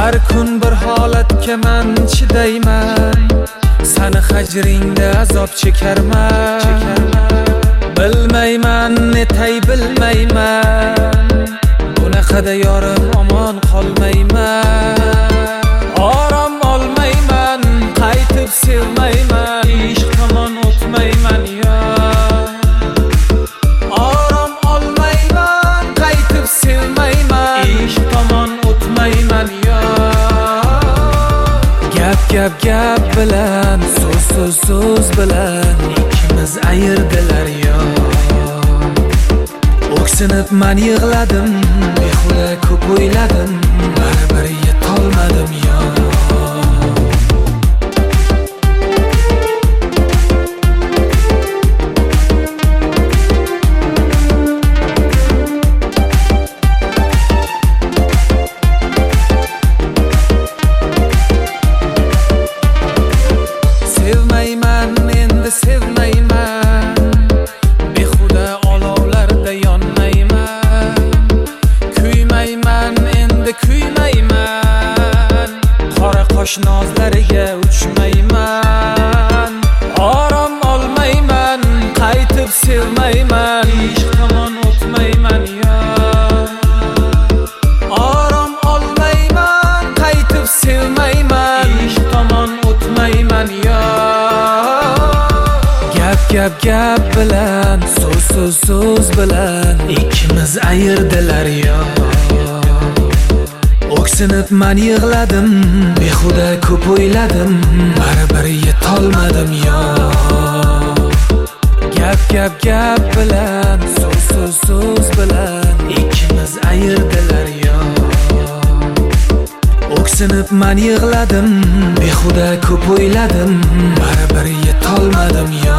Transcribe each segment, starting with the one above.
Har kun bir holatga men chidayman, seni hajringda azob chekarman. Bilmayman, netay bilmayman, bunaqada yorim omon qolmayman. Orom olmayman, qaytib sevmayman, ishq tomon o'tmayman yo. Orom olmayman, qaytib sevmayman, ishq tomon o'tmayman yo. Gap bilan, so'z bilan ikkimiz ayirdilar yo. O'ksinib men yig'ladim, behuda ko'p o'yladim, baribir yetolmadim yo. Sevmayman, endi sevmayman, behuda olovlarda yonmayman. Kuymayman, endi kuymayman, qora qosh nozlariga uchmayman. Orom olmayman, qaytib sevmayman, ishq tomon o'tmayman yo. Orom olmayman, qaytib sevmayman, ishq tomon o'tmayman yo. Gap bilan, so'z bilan ikkimiz ayirdilar yo. O'ksinib men yig'ladim, behuda ko'p o'yladim, baribir yetolmadim yo. Gap bilan, so'z bilan ikkimiz ayirdilar yo. O'ksinib men yig'ladim, behuda ko'p o'yladim, baribir yetolmadim yo.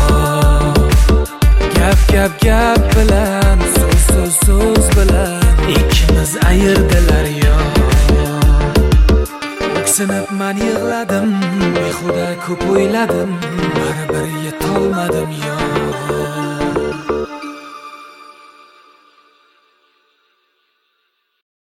Gap bilan, so'z bilan ikkimiz ayirdilar yo. O'ksinib men yig'ladim, behuda ko'p o'yladim, baribir yetolmadim yo.